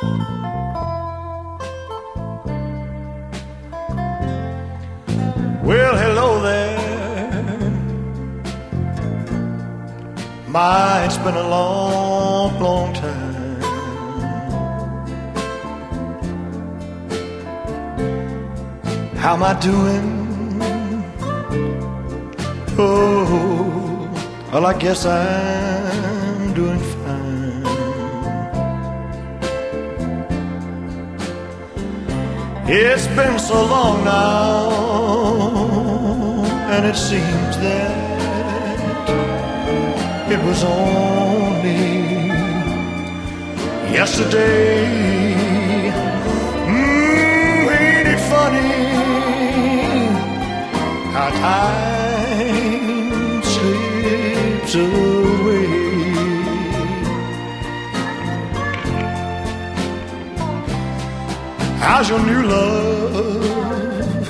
Well, hello there. My, it's been a long, long time. How am I doing? Oh, well, I guess I'm doing fine. It's been so long now, and it seems that it was only yesterday. Ain't it funny how time slips away? How's your new love?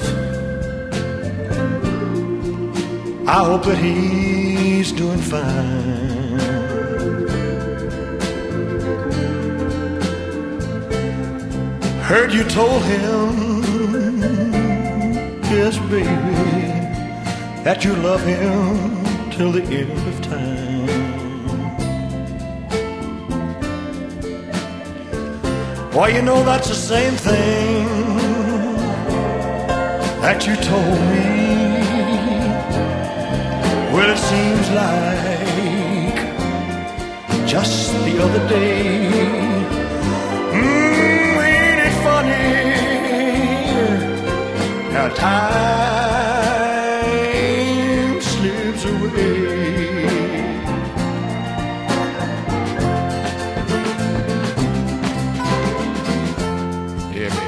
I hope that he's doing fine. Heard you told him, yes, baby, that you love him till the end of time. Well, you know that's the same thing that you told me. Well, it seems like just the other day. Ain't it funny how time slips away? Yeah, baby.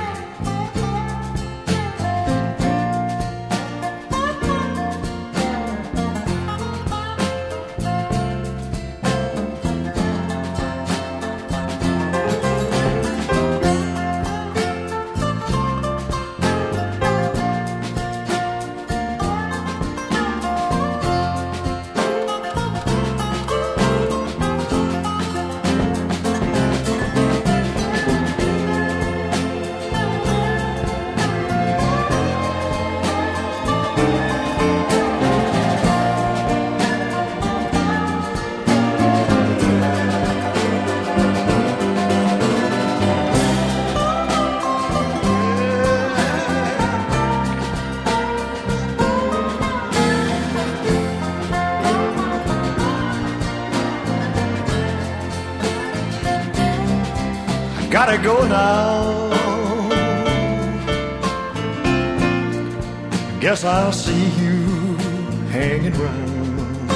Gotta go now. Guess I'll see you hanging round.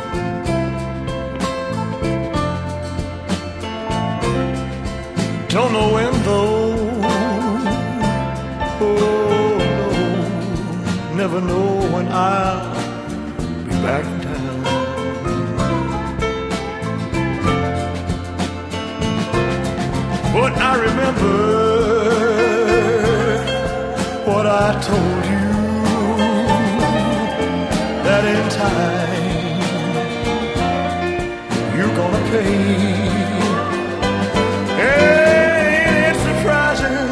Don't know when though. Oh no, never know when I'll be back in town. But I remember what I told you, that in time you're gonna pay. Hey, it's surprising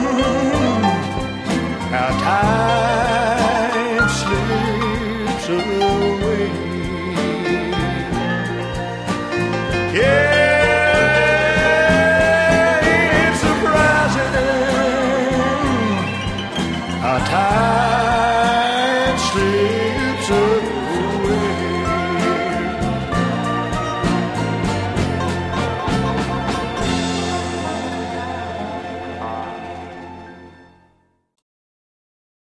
how time slips away. Yeah. Time